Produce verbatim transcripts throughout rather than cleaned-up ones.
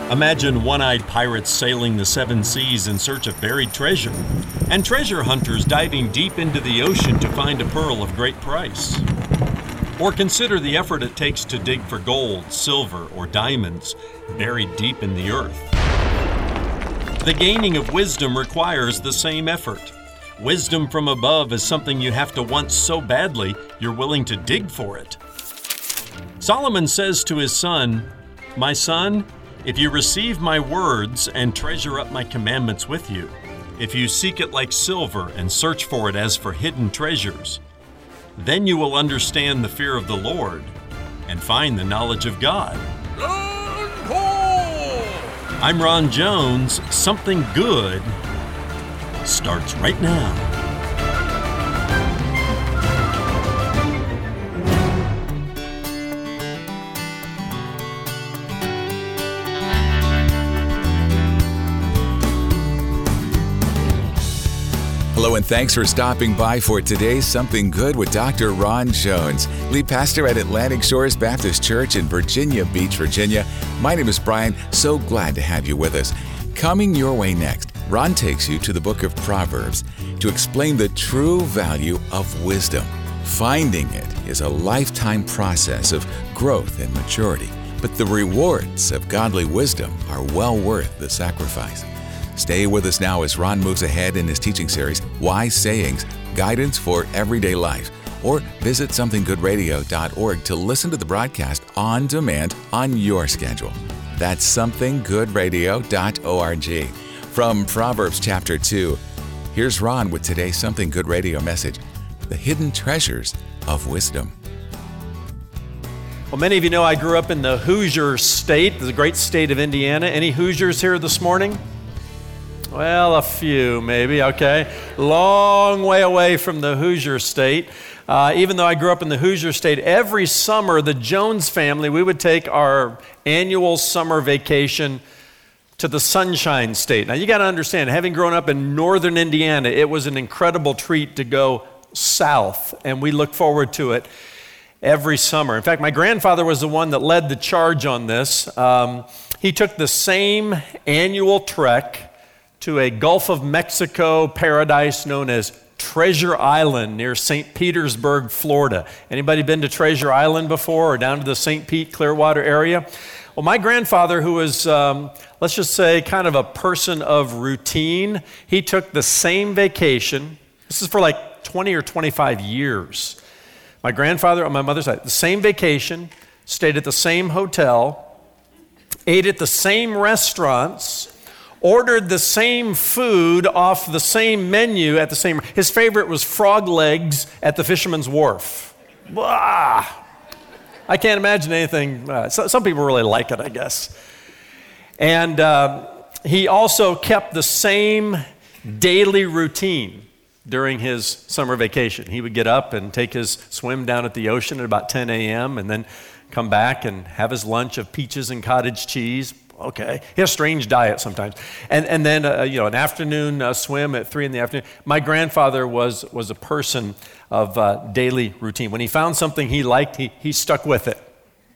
Imagine one-eyed pirates sailing the seven seas in search of buried treasure, and treasure hunters diving deep into the ocean to find a pearl of great price. Or consider the effort it takes to dig for gold, silver, or diamonds buried deep in the earth. The gaining of wisdom requires the same effort. Wisdom from above is something you have to want so badly you're willing to dig for it. Solomon says to his son, "My son, if you receive my words and treasure up my commandments with you, if you seek it like silver and search for it as for hidden treasures, then you will understand the fear of the Lord and find the knowledge of God." I'm Ron Jones. Something good starts right now. Hello and thanks for stopping by for today's Something Good with Doctor Ron Jones, lead pastor at Atlantic Shores Baptist Church in Virginia Beach, Virginia. My name is Brian. So glad to have you with us. Coming your way next, Ron takes you to the book of Proverbs to explain the true value of wisdom. Finding it is a lifetime process of growth and maturity, but the rewards of godly wisdom are well worth the sacrifice. Stay with us now as Ron moves ahead in his teaching series, Wise Sayings, Guidance for Everyday Life. Or visit something good radio dot org to listen to the broadcast on demand on your schedule. That's something good radio dot org. From Proverbs chapter two, here's Ron with today's Something Good Radio message, The Hidden Treasures of Wisdom. Well, many of you know I grew up in the Hoosier State, the great state of Indiana. Any Hoosiers here this morning? Well, a few maybe, okay. Long way away from the Hoosier State. Uh, even though I grew up in the Hoosier State, every summer the Jones family, we would take our annual summer vacation to the Sunshine State. Now you got to understand, having grown up in northern Indiana, it was an incredible treat to go south, and we look forward to it every summer. In fact, my grandfather was the one that led the charge on this. Um, he took the same annual trek to a Gulf of Mexico paradise known as Treasure Island near Saint Petersburg, Florida. Anybody been to Treasure Island before or down to the Saint Pete, Clearwater area? Well, my grandfather, who was, um, let's just say, kind of a person of routine, he took the same vacation. This is for like twenty or twenty-five years. My grandfather on my mother's side, the same vacation, stayed at the same hotel, ate at the same restaurants, ordered the same food off the same menu at the same, his favorite was frog legs at the Fisherman's Wharf. Blah. I can't imagine anything, uh, so, some people really like it, I guess. And uh, he also kept the same daily routine during his summer vacation. He would get up and take his swim down at the ocean at about ten a.m. and then come back and have his lunch of peaches and cottage cheese. Okay, he has a strange diet sometimes. And and then, uh, you know, an afternoon uh, swim at three in the afternoon. My grandfather was was a person of uh, daily routine. When he found something he liked, he, he stuck with it.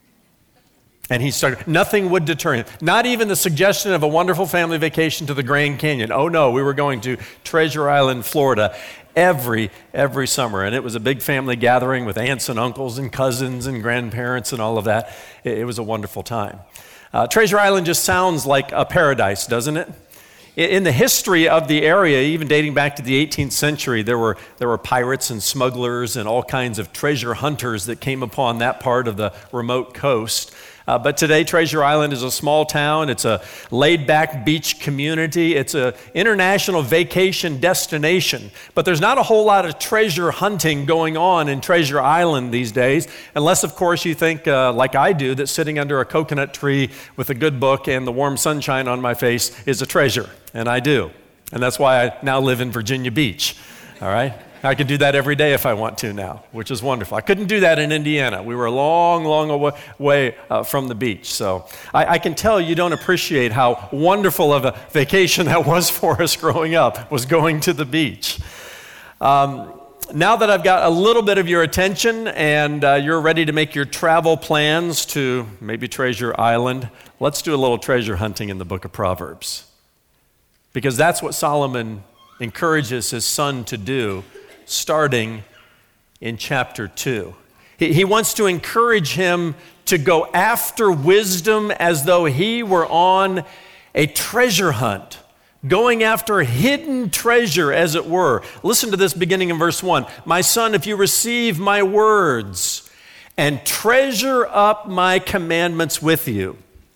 And he started, nothing would deter him. Not even the suggestion of a wonderful family vacation to the Grand Canyon. Oh no, we were going to Treasure Island, Florida every, every summer. And it was a big family gathering with aunts and uncles and cousins and grandparents and all of that. It, it was a wonderful time. Uh, Treasure Island just sounds like a paradise, doesn't it? In the history of the area, even dating back to the eighteenth century, there were there were pirates and smugglers and all kinds of treasure hunters that came upon that part of the remote coast. Uh, but today, Treasure Island is a small town. It's a laid-back beach community. It's an international vacation destination. But there's not a whole lot of treasure hunting going on in Treasure Island these days, unless, of course, you think, uh, like I do, that sitting under a coconut tree with a good book and the warm sunshine on my face is a treasure. And I do. And that's why I now live in Virginia Beach. All right? I could do that every day if I want to now, which is wonderful. I couldn't do that in Indiana. We were a long, long way uh, from the beach. So I, I can tell you don't appreciate how wonderful of a vacation that was for us growing up, was going to the beach. Um, now that I've got a little bit of your attention and uh, you're ready to make your travel plans to maybe Treasure Island, let's do a little treasure hunting in the book of Proverbs. Because that's what Solomon encourages his son to do, starting in chapter two. He, he wants to encourage him to go after wisdom as though he were on a treasure hunt, going after hidden treasure, as it were. Listen to this beginning in verse one. My son, if you receive my words and treasure up my commandments with you,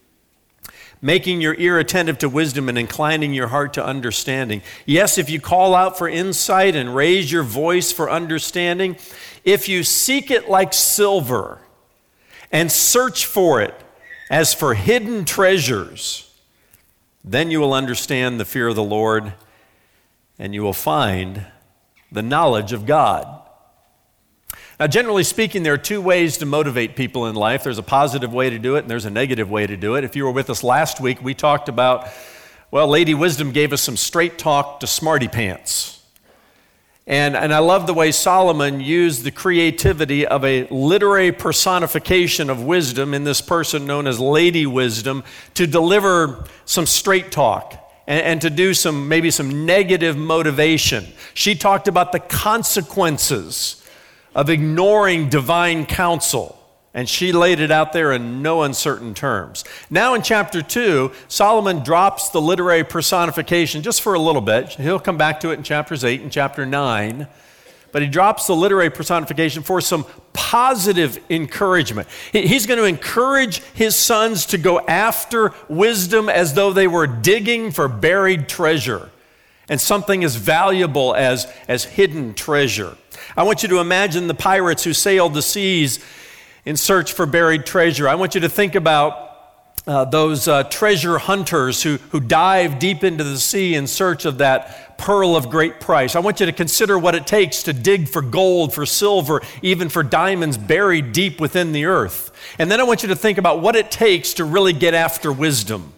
making your ear attentive to wisdom and inclining your heart to understanding. Yes, if you call out for insight and raise your voice for understanding, if you seek it like silver and search for it as for hidden treasures, then you will understand the fear of the Lord and you will find the knowledge of God. Now, generally speaking, there are two ways to motivate people in life. There's a positive way to do it, and there's a negative way to do it. If you were with us last week, we talked about, well, Lady Wisdom gave us some straight talk to smarty pants. And, and I love the way Solomon used the creativity of a literary personification of wisdom in this person known as Lady Wisdom to deliver some straight talk and, and to do some, maybe some negative motivation. She talked about the consequences of ignoring divine counsel. And she laid it out there in no uncertain terms. Now in chapter two, Solomon drops the literary personification just for a little bit. He'll come back to it in chapters eight and chapter nine. But he drops the literary personification for some positive encouragement. He's going to encourage his sons to go after wisdom as though they were digging for buried treasure and something as valuable as, as hidden treasure. I want you to imagine the pirates who sailed the seas in search for buried treasure. I want you to think about uh, those uh, treasure hunters who, who dive deep into the sea in search of that pearl of great price. I want you to consider what it takes to dig for gold, for silver, even for diamonds buried deep within the earth. And then I want you to think about what it takes to really get after wisdom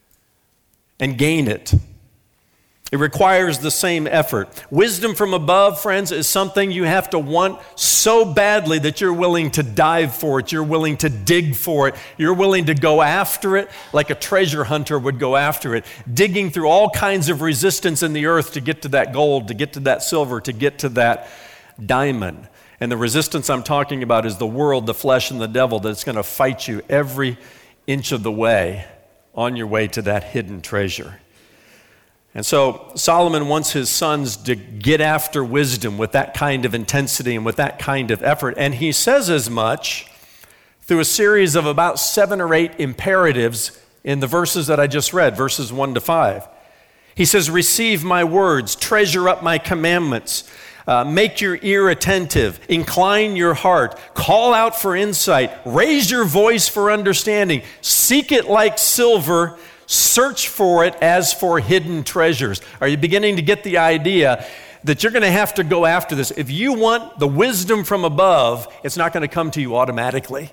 and gain it. It requires the same effort. Wisdom from above, friends, is something you have to want so badly that you're willing to dive for it. You're willing to dig for it. You're willing to go after it like a treasure hunter would go after it, digging through all kinds of resistance in the earth to get to that gold, to get to that silver, to get to that diamond. And the resistance I'm talking about is the world, the flesh, and the devil that's going to fight you every inch of the way on your way to that hidden treasure. And so Solomon wants his sons to get after wisdom with that kind of intensity and with that kind of effort. And he says as much through a series of about seven or eight imperatives in the verses that I just read, verses one to five. He says, receive my words, treasure up my commandments, uh, make your ear attentive, incline your heart, call out for insight, raise your voice for understanding, seek it like silver, search for it as for hidden treasures. Are you beginning to get the idea that you're going to have to go after this? If you want the wisdom from above, it's not going to come to you automatically.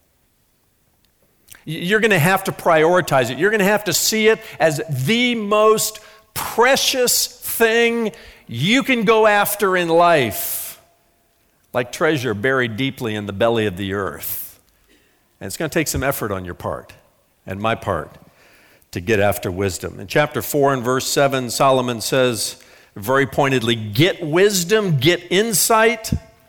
You're going to have to prioritize it. You're going to have to see it as the most precious thing you can go after in life, like treasure buried deeply in the belly of the earth. And it's going to take some effort on your part and my part to get after wisdom. In chapter four and verse seven, Solomon says very pointedly, get wisdom, get insight,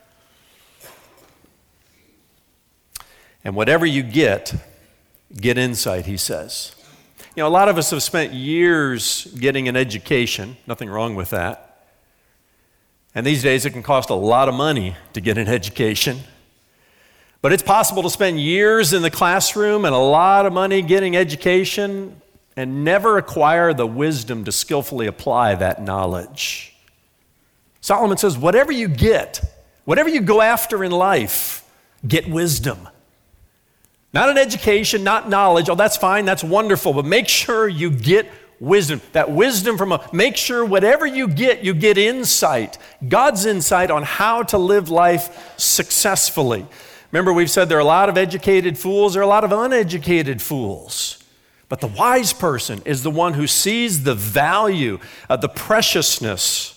and whatever you get, get insight, he says. You know, a lot of us have spent years getting an education, nothing wrong with that. And these days it can cost a lot of money to get an education. But it's possible to spend years in the classroom and a lot of money getting education and never acquire the wisdom to skillfully apply that knowledge. Solomon says, whatever you get, whatever you go after in life, get wisdom. Not an education, not knowledge. Oh, that's fine, that's wonderful, but make sure you get wisdom. That wisdom from a, make sure whatever you get, you get insight. God's insight on how to live life successfully. Remember, we've said there are a lot of educated fools, there are a lot of uneducated fools. But the wise person is the one who sees the value, uh, the preciousness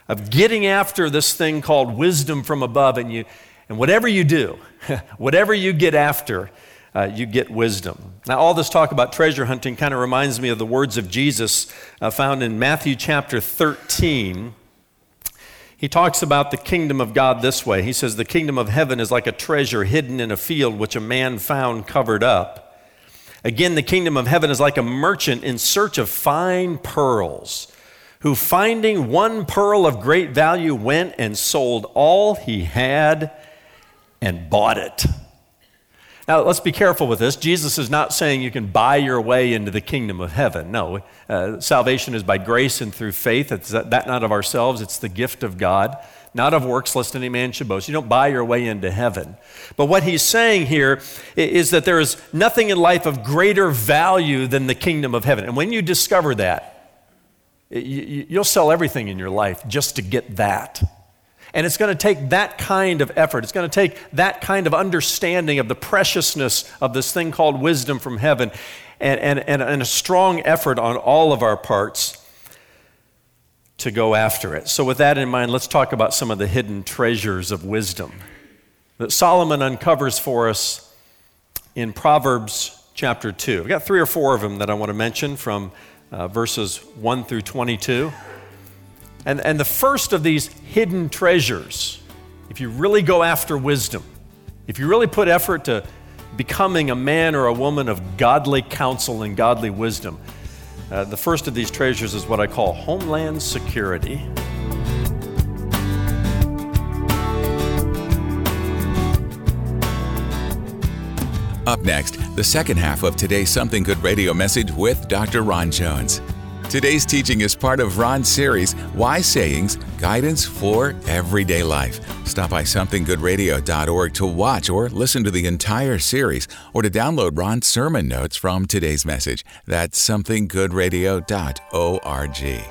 of getting after this thing called wisdom from above, and you, and whatever you do, whatever you get after, uh, you get wisdom. Now, all this talk about treasure hunting kind of reminds me of the words of Jesus uh, found in Matthew chapter thirteen. He talks about the kingdom of God this way. He says, the kingdom of heaven is like a treasure hidden in a field which a man found covered up. Again, the kingdom of heaven is like a merchant in search of fine pearls, who finding one pearl of great value went and sold all he had and bought it. Now, let's be careful with this. Jesus is not saying you can buy your way into the kingdom of heaven. No, uh, salvation is by grace and through faith. It's that, that not of ourselves. It's the gift of God, not of works, lest any man should boast. You don't buy your way into heaven. But what he's saying here is that there is nothing in life of greater value than the kingdom of heaven. And when you discover that, you, you'll sell everything in your life just to get that. And it's going to take that kind of effort. It's going to take that kind of understanding of the preciousness of this thing called wisdom from heaven and, and, and, and a strong effort on all of our parts to go after it. So with that in mind, let's talk about some of the hidden treasures of wisdom that Solomon uncovers for us in Proverbs chapter two. I've got three or four of them that I want to mention from uh, verses one through twenty-two. And, and the first of these hidden treasures, if you really go after wisdom, if you really put effort to becoming a man or a woman of godly counsel and godly wisdom, uh, the first of these treasures is what I call homeland security. Up next, the second half of today's Something Good Radio message with Doctor Ron Jones. Today's teaching is part of Ron's series, Wise Sayings, Guidance for Everyday Life. Stop by something good radio dot org to watch or listen to the entire series or to download Ron's sermon notes from today's message. That's something good radio dot org.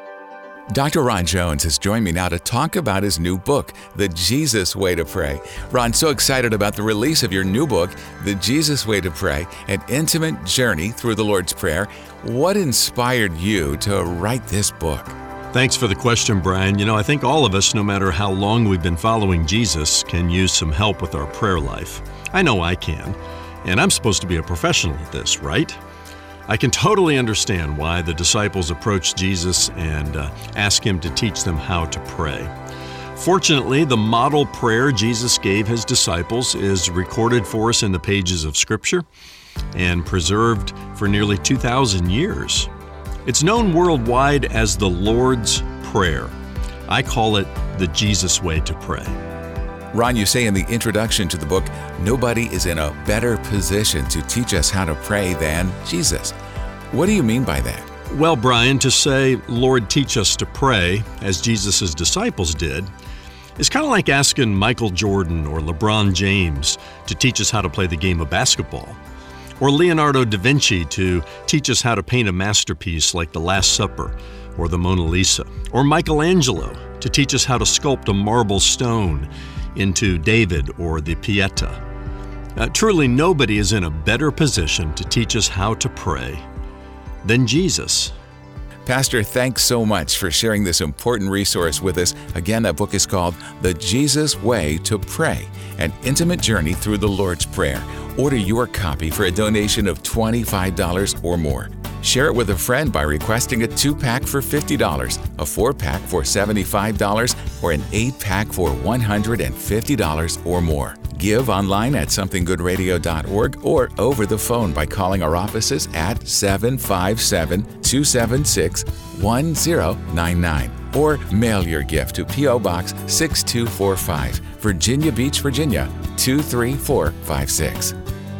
Doctor Ron Jones has joined me now to talk about his new book, The Jesus Way to Pray. Ron's so excited about the release of your new book, The Jesus Way to Pray, An Intimate Journey Through the Lord's Prayer. What inspired you to write this book? Thanks for the question, Brian. You know, I think all of us, no matter how long we've been following Jesus, can use some help with our prayer life. I know I can, and I'm supposed to be a professional at this, right? I can totally understand why the disciples approached Jesus and uh, asked him to teach them how to pray. Fortunately, the model prayer Jesus gave his disciples is recorded for us in the pages of Scripture and preserved for nearly two thousand years. It's known worldwide as the Lord's Prayer. I call it the Jesus Way to Pray. Ron, you say in the introduction to the book, nobody is in a better position to teach us how to pray than Jesus. What do you mean by that? Well, Brian, to say, Lord, teach us to pray, as Jesus' disciples did, is kind of like asking Michael Jordan or LeBron James to teach us how to play the game of basketball, or Leonardo da Vinci to teach us how to paint a masterpiece like The Last Supper or the Mona Lisa, or Michelangelo to teach us how to sculpt a marble stone into David or the Pieta. Uh, truly, nobody is in a better position to teach us how to pray than Jesus. Pastor, thanks so much for sharing this important resource with us. Again, that book is called The Jesus Way to Pray, An Intimate Journey Through the Lord's Prayer. Order your copy for a donation of twenty-five dollars or more. Share it with a friend by requesting a two-pack for fifty dollars, a four-pack for seventy-five dollars, or an eight-pack for one hundred fifty dollars or more. Give online at something good radio dot org or over the phone by calling our offices at seven five seven, two seven six, one zero nine nine or mail your gift to P O Box six two four five, Virginia Beach, Virginia two three four five six.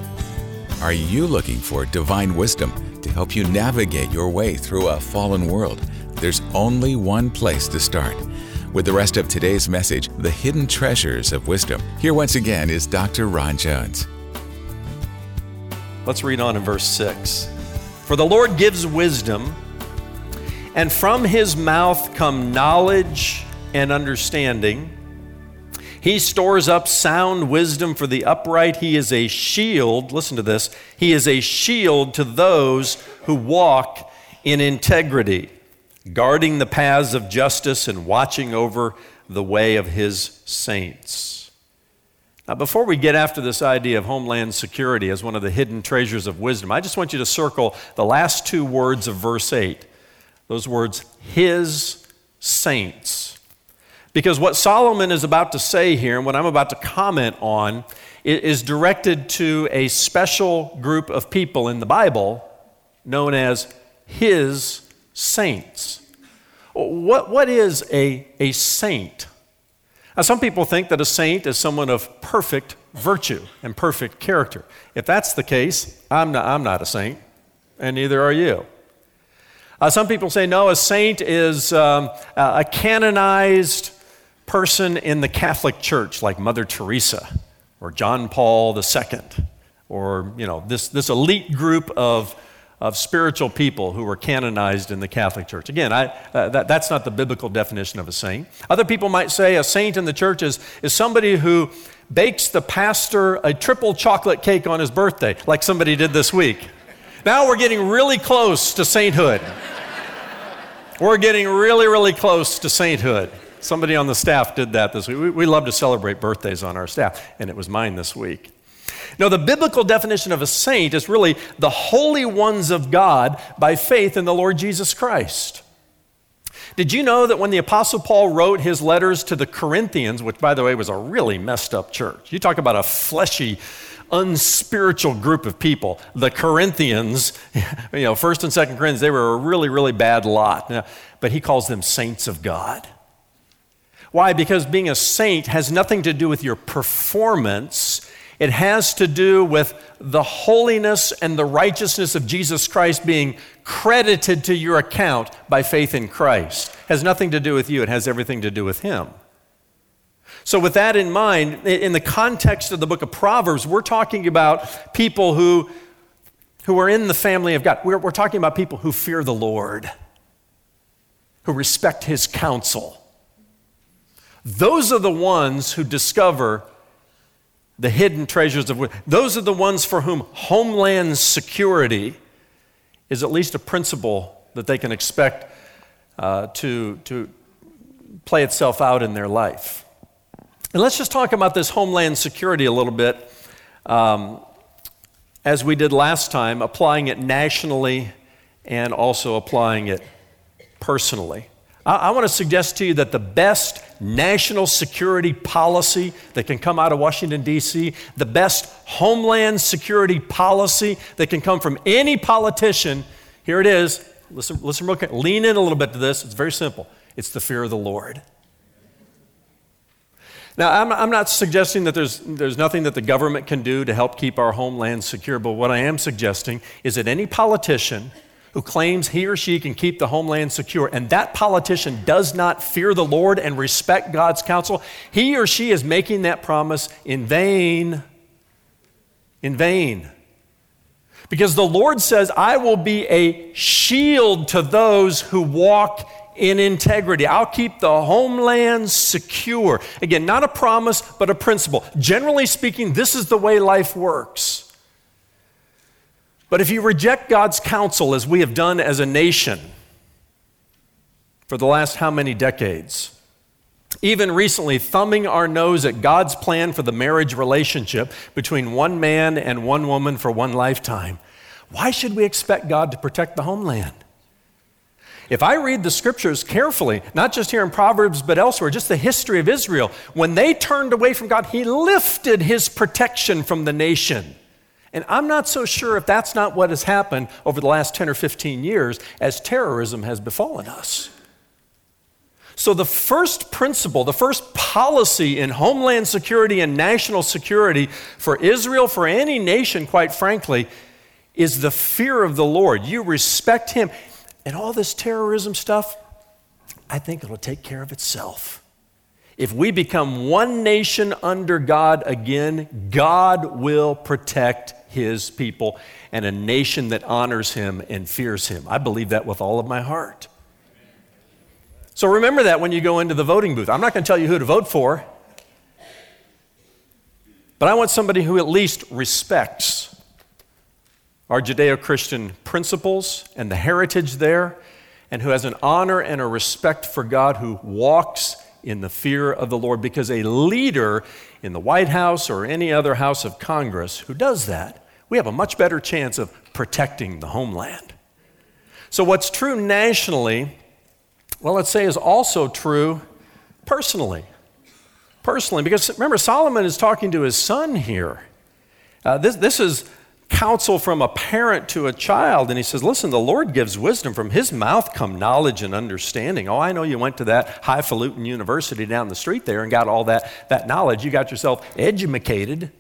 Are you looking for divine wisdom to help you navigate your way through a fallen world? There's only one place to start. With the rest of today's message, The Hidden Treasures of Wisdom, here once again is Doctor Ron Jones. Let's read on in verse six. For the Lord gives wisdom, and from his mouth come knowledge and understanding. He stores up sound wisdom for the upright. He is a shield, listen to this, he is a shield to those who walk in integrity. guarding the paths of justice and watching over the way of his saints. Now, before we get after this idea of homeland security as one of the hidden treasures of wisdom, I just want you to circle the last two words of verse eight. Those words, his saints. Because what Solomon is about to say here, and what I'm about to comment on, is directed to a special group of people in the Bible known as his saints. What, what is a, a saint? Now, some people think that a saint is someone of perfect virtue and perfect character. If that's the case, I'm not, I'm not a saint, and neither are you. Uh, some people say, no, a saint is um, a canonized person in the Catholic Church, like Mother Teresa or John Paul the Second, or you know this, this elite group of, of spiritual people who were canonized in the Catholic Church. Again, I, uh, that, that's not the biblical definition of a saint. Other people might say a saint in the church is, is somebody who bakes the pastor a triple chocolate cake on his birthday, like somebody did this week. Now we're getting really close to sainthood. We're getting really, really close to sainthood. Somebody on the staff did that this week. We, we love to celebrate birthdays on our staff, and it was mine this week. Now, the biblical definition of a saint is really the holy ones of God by faith in the Lord Jesus Christ. Did you know that when the Apostle Paul wrote his letters to the Corinthians, which, by the way, was a really messed up church, you talk about a fleshy, unspiritual group of people. The Corinthians, you know, First and Second Corinthians, they were a really, really bad lot. But he calls them saints of God. Why? Because being a saint has nothing to do with your performance. It has to do with the holiness and the righteousness of Jesus Christ being credited to your account by faith in Christ. It has nothing to do with you. It has everything to do with him. So with that in mind, in the context of the book of Proverbs, we're talking about people who, who are in the family of God. We're, we're talking about people who fear the Lord, who respect his counsel. Those are the ones who discover the hidden treasures of wisdom. Those are the ones for whom homeland security is at least a principle that they can expect uh, to, to play itself out in their life. And let's just talk about this homeland security a little bit, um, as we did last time, applying it nationally and also applying it personally. I, I want to suggest to you that the best national security policy that can come out of Washington, D C, the best homeland security policy that can come from any politician, here it is. Listen, listen real quick. Lean in a little bit to this. It's very simple. It's the fear of the Lord. Now, I'm, I'm not suggesting that there's, there's nothing that the government can do to help keep our homeland secure, but what I am suggesting is that any politician who claims he or she can keep the homeland secure, and that politician does not fear the Lord and respect God's counsel, he or she is making that promise in vain. In vain. Because the Lord says, I will be a shield to those who walk in integrity. I'll keep the homeland secure. Again, not a promise, but a principle. Generally speaking, this is the way life works. But if you reject God's counsel, as we have done as a nation for the last how many decades, even recently thumbing our nose at God's plan for the marriage relationship between one man and one woman for one lifetime, why should we expect God to protect the homeland? If I read the scriptures carefully, not just here in Proverbs, but elsewhere, just the history of Israel, when they turned away from God, he lifted his protection from the nation. And I'm not so sure if that's not what has happened over the last ten or fifteen years as terrorism has befallen us. So the first principle, the first policy in homeland security and national security for Israel, for any nation, quite frankly, is the fear of the Lord. You respect him. And all this terrorism stuff, I think it'll take care of itself. If we become one nation under God again, God will protect his people and a nation that honors him and fears him. I believe that with all of my heart. So remember that when you go into the voting booth. I'm not going to tell you who to vote for, but I want somebody who at least respects our Judeo-Christian principles and the heritage there, and who has an honor and a respect for God, who walks in the fear of the Lord, because a leader in the White House or any other house of Congress who does that, we have a much better chance of protecting the homeland. So what's true nationally, well, let's say is also true personally. Personally, because remember, Solomon is talking to his son here. Uh, this, this is counsel from a parent to a child, and he says, listen, the Lord gives wisdom. From his mouth come knowledge and understanding. Oh, I know you went to that highfalutin university down the street there and got all that, that knowledge. You got yourself educated.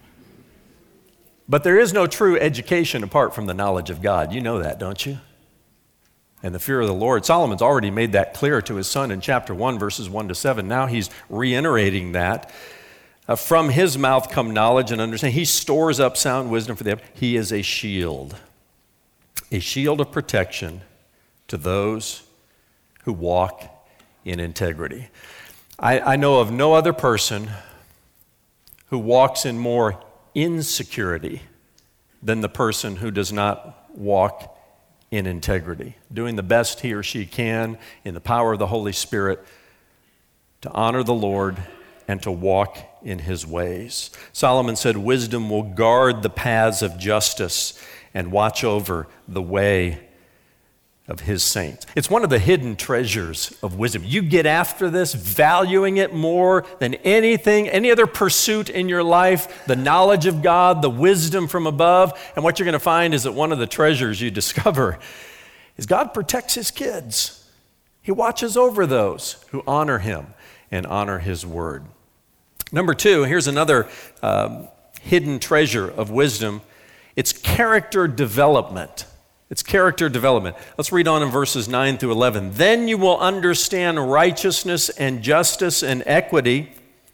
But there is no true education apart from the knowledge of God. You know that, don't you? And the fear of the Lord. Solomon's already made that clear to his son in chapter one, verses one to seven. Now he's reiterating that. Uh, from his mouth come knowledge and understanding. He stores up sound wisdom for them. He is a shield, a shield of protection to those who walk in integrity. I, I know of no other person who walks in more insecurity than the person who does not walk in integrity, doing the best he or she can in the power of the Holy Spirit to honor the Lord and to walk in his ways. Solomon said, wisdom will guard the paths of justice and watch over the way of his saints. It's one of the hidden treasures of wisdom. You get after this, valuing it more than anything, any other pursuit in your life, the knowledge of God, the wisdom from above, and what you're going to find is that one of the treasures you discover is God protects his kids. He watches over those who honor him and honor his word. Number two, here's another um, hidden treasure of wisdom. It's character development. It's character development. Let's read on in verses nine through eleven. Then you will understand righteousness and justice and equity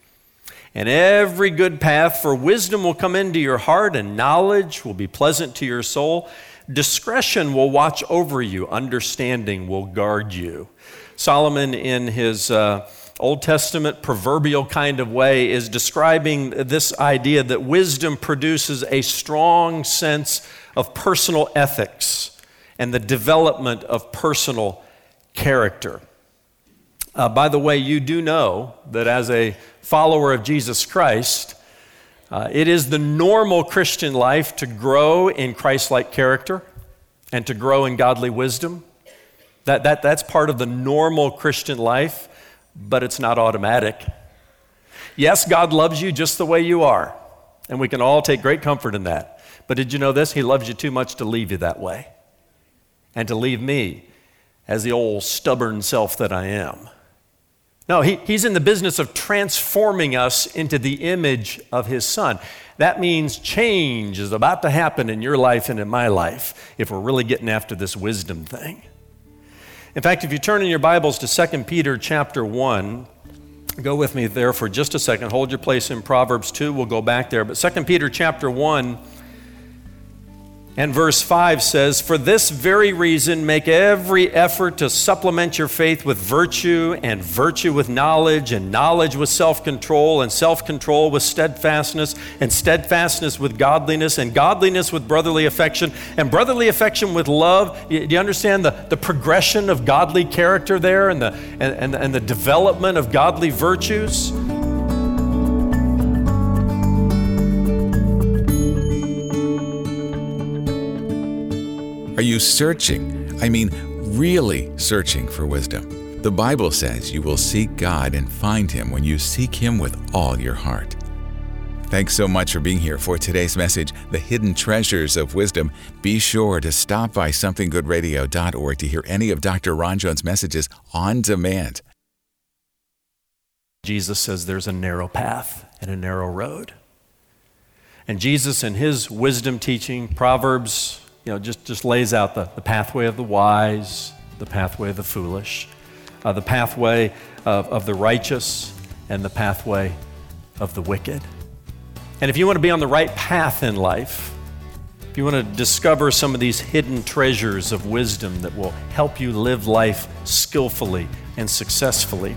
and every good path, for wisdom will come into your heart and knowledge will be pleasant to your soul. Discretion will watch over you. Understanding will guard you. Solomon, in his uh, Old Testament proverbial kind of way, is describing this idea that wisdom produces a strong sense of personal ethics and the development of personal character. Uh, by the way, you do know that as a follower of Jesus Christ, uh, it is the normal Christian life to grow in Christ-like character and to grow in godly wisdom. That, that, that's part of the normal Christian life, but it's not automatic. Yes, God loves you just the way you are, and we can all take great comfort in that. But did you know this? He loves you too much to leave you that way and to leave me as the old stubborn self that I am. No, he, he's in the business of transforming us into the image of his Son. That means change is about to happen in your life and in my life if we're really getting after this wisdom thing. In fact, if you turn in your Bibles to Second Peter chapter one, go with me there for just a second. Hold your place in Proverbs two. We'll go back there. But Second Peter chapter one and verse five says, for this very reason, make every effort to supplement your faith with virtue, and virtue with knowledge, and knowledge with self-control, and self-control with steadfastness, and steadfastness with godliness, and godliness with brotherly affection, and brotherly affection with love. Do you understand the, the progression of godly character there and the, and, and, and the development of godly virtues? Are you searching? I mean, really searching for wisdom? The Bible says you will seek God and find Him when you seek Him with all your heart. Thanks so much for being here for today's message, The Hidden Treasures of Wisdom. Be sure to stop by something good radio dot org to hear any of Doctor Ron Jones' messages on demand. Jesus says there's a narrow path and a narrow road. And Jesus, in His wisdom teaching, Proverbs, you know, just, just lays out the, the pathway of the wise, the pathway of the foolish, uh, the pathway of, of the righteous, and the pathway of the wicked. And if you want to be on the right path in life, if you want to discover some of these hidden treasures of wisdom that will help you live life skillfully and successfully,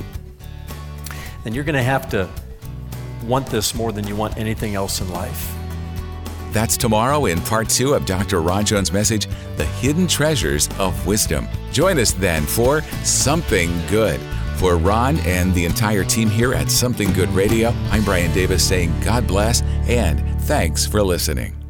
then you're going to have to want this more than you want anything else in life. That's tomorrow in part two of Doctor Ron Jones' message, The Hidden Treasures of Wisdom. Join us then for Something Good. For Ron and the entire team here at Something Good Radio, I'm Brian Davis saying God bless and thanks for listening.